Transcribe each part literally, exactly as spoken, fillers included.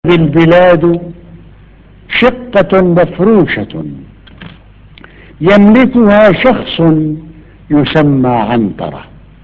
البلاد شقة مفروشة يملكها شخص يسمى عنترة.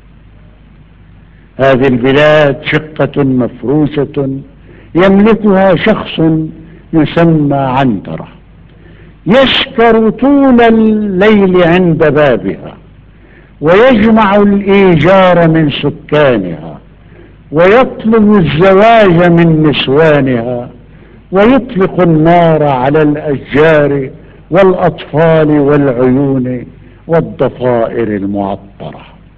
هذه البلاد شقة مفروشة يملكها شخص يسمى عنترة، يسكر طول الليل عند بابها، ويجمع الإيجار من سكانها، ويطلب الزواج من نسوانها، ويطلق النار على الأشجار والأطفال والعيون والضفائر المعطرة.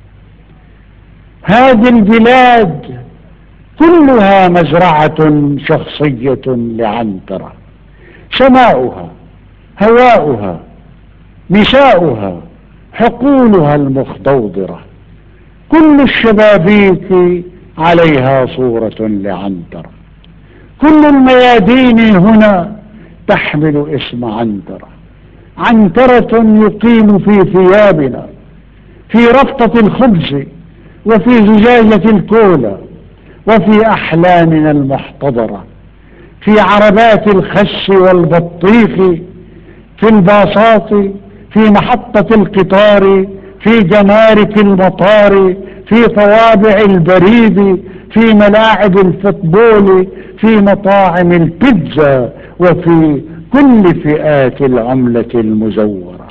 هذه البلاد كلها مزرعة شخصية لعنترة، سماؤها، هواؤها، نساؤها، حقولها المخضوضرة، كل الشبابيك عليها صورة لعنترة، كل الميادين هنا تحمل اسم عنترة. عنترة يقيم في ثيابنا، في رفطة الخبز، وفي زجاجة الكولا، وفي أحلامنا المحتضرة، في عربات الخس والبطيخ، في الباصات، في محطة القطار، في جمارك المطار، في طوابع البريد، في ملاعب الفوتبول، في مطاعم البيتزا، وفي كل فئات العملة المزورة.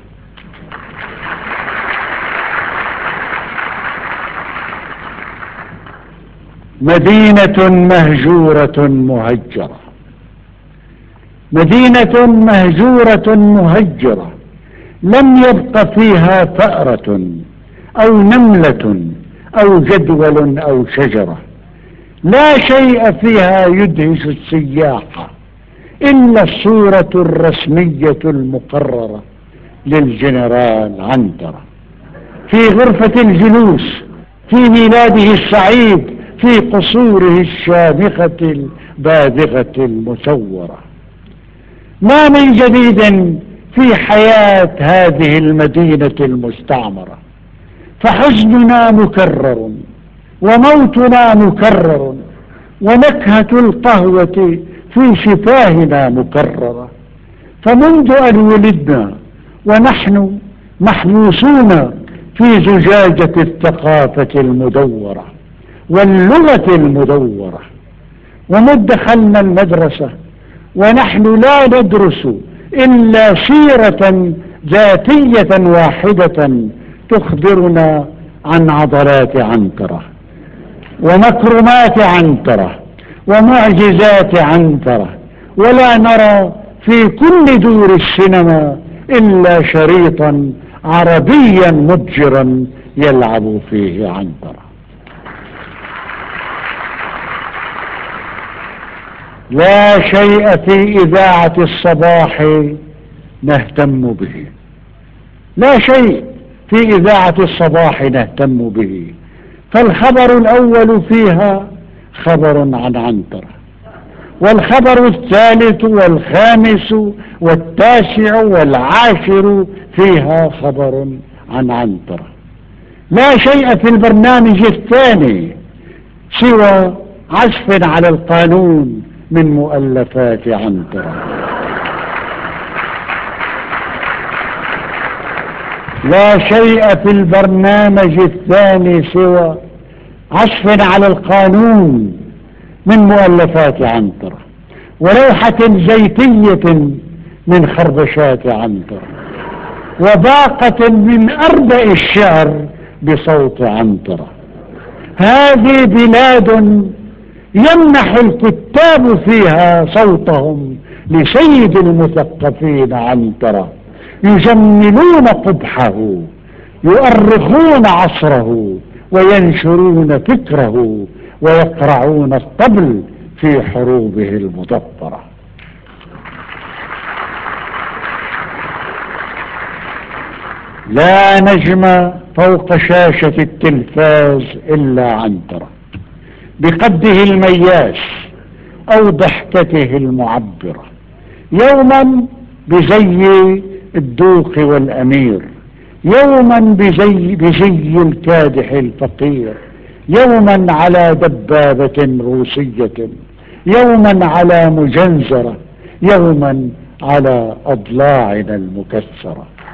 مدينة مهجورة مهجرة، مدينة مهجورة مهجرة لم يبق فيها فأرة أو نملة أو جدول أو شجرة، لا شيء فيها يدهش السياح إلا الصورة الرسمية المقررة للجنرال عنترة في غرفة الجلوس، في ميلاده السعيد، في قصوره الشامخة البادغة المسورة. ما من جديد في حياة هذه المدينة المستعمرة، فحزننا مكرر، وموتنا مكرر، ونكهة القهوة في شفاهنا مكررة. فمنذ أن ولدنا ونحن محبوسون في زجاجة الثقافة المدورة واللغة المدورة، ومذ دخلنا المدرسة ونحن لا ندرس إلا سيرة ذاتية واحدة تخبرنا عن عضلات عنترة ومكرمات عنترة ومعجزات عنترة، ولا نرى في كل دور السينما إلا شريطا عربيا مبجرا يلعب فيه عنترة. لا شيء في إذاعة الصباح نهتم به، لا شيء في إذاعة الصباح نهتم به، فالخبر الأول فيها خبر عن عنترة، والخبر الثالث والخامس والتاسع والعاشر فيها خبر عن عنترة. لا شيء في البرنامج الثاني سوى عزف على القانون من مؤلفات عنترة. لا شيء في البرنامج الثاني سوى عزف على القانون من مؤلفات عنترة، ولوحة زيتية من خربشات عنترة، وباقة من أربع الشعر بصوت عنترة. هذه بلاد يمنح الكتاب فيها صوتهم لسيد المثقفين عنترة، يجملون قبحه، يؤرخون عصره، وينشرون فكره، ويقرعون الطبل في حروبه المظفرة. لا نجم فوق شاشة التلفاز إلا عنترة، بقده المياس أو ضحكته المعبرة، يوما بزي الدوق والأمير، يوما بزي, بزي الكادح الفقير، يوما على دبابة روسية، يوما على مجنزرة، يوما على أضلاعنا المكسرة.